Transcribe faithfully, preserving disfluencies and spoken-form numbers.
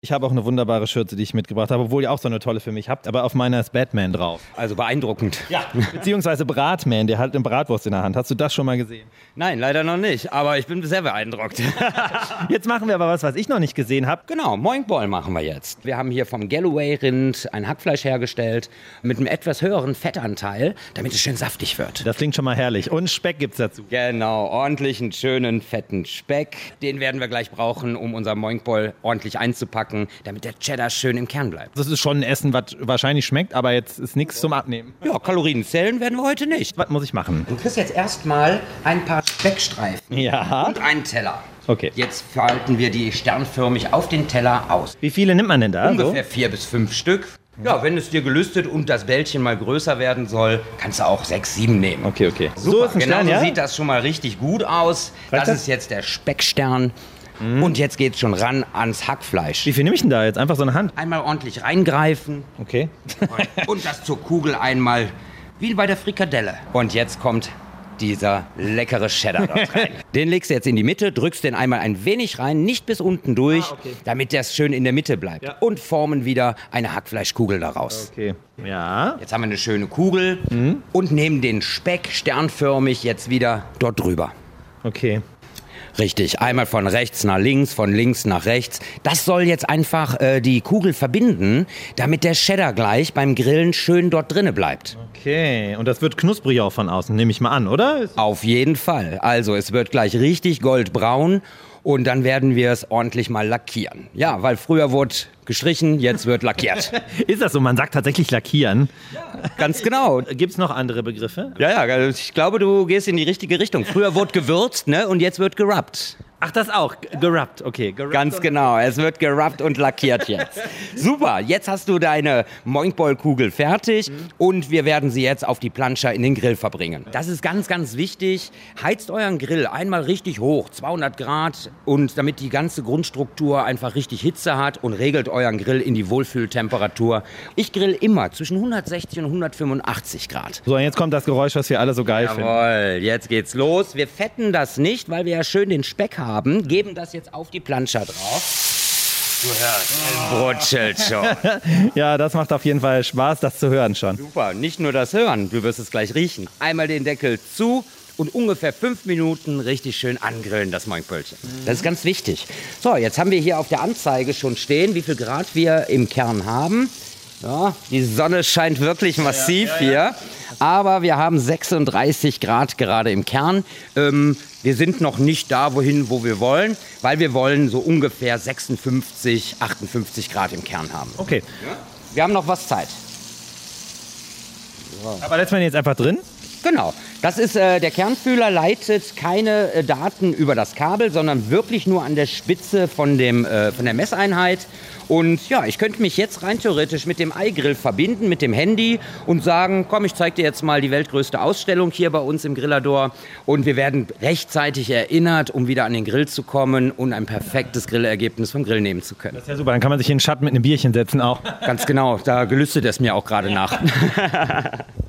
Ich habe auch eine wunderbare Schürze, die ich mitgebracht habe, obwohl ihr auch so eine tolle für mich habt, aber auf meiner ist Batman drauf. Also beeindruckend. Ja. Beziehungsweise Bratman, der hat eine Bratwurst in der Hand. Hast du das schon mal gesehen? Nein, leider noch nicht, aber ich bin sehr beeindruckt. Jetzt machen wir aber was, was ich noch nicht gesehen habe. Genau, Moinkball machen wir jetzt. Wir haben hier vom Galloway-Rind ein Hackfleisch hergestellt mit einem etwas höheren Fettanteil, damit es schön saftig wird. Das klingt schon mal herrlich. Und Speck gibt's dazu. Genau, ordentlichen, schönen, fetten Speck. Den werden wir gleich brauchen, um unser Moinkball ordentlich einzupacken, damit der Cheddar schön im Kern bleibt. Das ist schon ein Essen, was wahrscheinlich schmeckt, aber jetzt ist nichts zum Abnehmen. Ja, Kalorien zählen werden wir heute nicht. Was muss ich machen? Du kriegst jetzt erstmal ein paar Speckstreifen Ja. und einen Teller. Okay. Jetzt falten wir die sternförmig auf den Teller aus. Wie viele nimmt man denn da? Ungefähr so? vier bis fünf Stück. Ja, wenn es dir gelüstet und das Bällchen mal größer werden soll, kannst du auch sechs, sieben nehmen. Okay, okay. Super, So ist ein genau Stern, so ja? sieht das schon mal richtig gut aus. Reicht Das das? ist jetzt der Speckstern. Und jetzt geht's schon ran ans Hackfleisch. Wie viel nehme ich denn da jetzt? Einfach so eine Hand? Einmal ordentlich reingreifen Okay. und das zur Kugel einmal wie bei der Frikadelle. Und jetzt kommt dieser leckere Cheddar dort rein. Den legst du jetzt in die Mitte, drückst den einmal ein wenig rein, nicht bis unten durch, Ah, okay. damit der schön in der Mitte bleibt. Ja. Und formen wieder eine Hackfleischkugel daraus. Okay. Ja. Jetzt haben wir eine schöne Kugel und nehmen den Speck sternförmig jetzt wieder dort drüber. Okay. Richtig, einmal von rechts nach links, von links nach rechts. Das soll jetzt einfach äh, die Kugel verbinden, damit der Cheddar gleich beim Grillen schön dort drinne bleibt. Okay. Und das wird knusprig auch von außen, nehme ich mal an, oder? Auf jeden Fall. Also es wird gleich richtig goldbraun und dann werden wir es ordentlich mal lackieren. Ja, weil früher wurde gestrichen, jetzt wird lackiert. Ist das so? Man sagt tatsächlich lackieren. Ganz genau. Gibt es noch andere Begriffe? Ja, ja, ich glaube, du gehst in die richtige Richtung. Früher wurde gewürzt, ne, und jetzt wird gerubbt. Ach, das auch. Gerubbt, okay. Gerubbt Ganz und- genau, es wird gerubbt und lackiert jetzt. Super, jetzt hast du deine Moinkball-Kugel fertig und wir werden sie jetzt auf die Plancha in den Grill verbringen. Das ist ganz, ganz wichtig. Heizt euren Grill einmal richtig hoch, zweihundert Grad, und damit die ganze Grundstruktur einfach richtig Hitze hat, und regelt euren Grill in die Wohlfühltemperatur. Ich grill immer zwischen hundertsechzig und hundertfünfundachtzig Grad. So, und jetzt kommt das Geräusch, was wir alle so geil finden. Jawohl, jetzt geht's los. Wir fetten das nicht, weil wir ja schön den Speck haben. Geben das jetzt auf die Plancha drauf. Du hörst, es brutschelt schon. Ja, das macht auf jeden Fall Spaß, das zu hören schon. Super, nicht nur das Hören, du wirst es gleich riechen. Einmal den Deckel zu und ungefähr fünf Minuten richtig schön angrillen, das Moinkböllchen. Das ist ganz wichtig. So, jetzt haben wir hier auf der Anzeige schon stehen, wie viel Grad wir im Kern haben. Ja, die Sonne scheint wirklich massiv ja, ja, ja. hier. Aber wir haben sechsunddreißig Grad gerade im Kern. Ähm, wir sind noch nicht da, wohin, wo wir wollen, weil wir wollen so ungefähr sechsundfünfzig, achtundfünfzig Grad im Kern haben. Okay. Ja? Wir haben noch was Zeit. So. Aber lässt man jetzt einfach drin? Genau. Das ist, äh, der Kernfühler leitet keine äh, Daten über das Kabel, sondern wirklich nur an der Spitze von, dem, äh, von der Messeinheit. Und ja, ich könnte mich jetzt rein theoretisch mit dem iGrill verbinden, mit dem Handy, und sagen, komm, ich zeige dir jetzt mal die weltgrößte Ausstellung hier bei uns im Grillador. Und wir werden rechtzeitig erinnert, um wieder an den Grill zu kommen und ein perfektes Grillergebnis vom Grill nehmen zu können. Das ist ja super, dann kann man sich in den Schatten mit einem Bierchen setzen auch. Ganz genau, da gelüstet es mir auch gerade nach.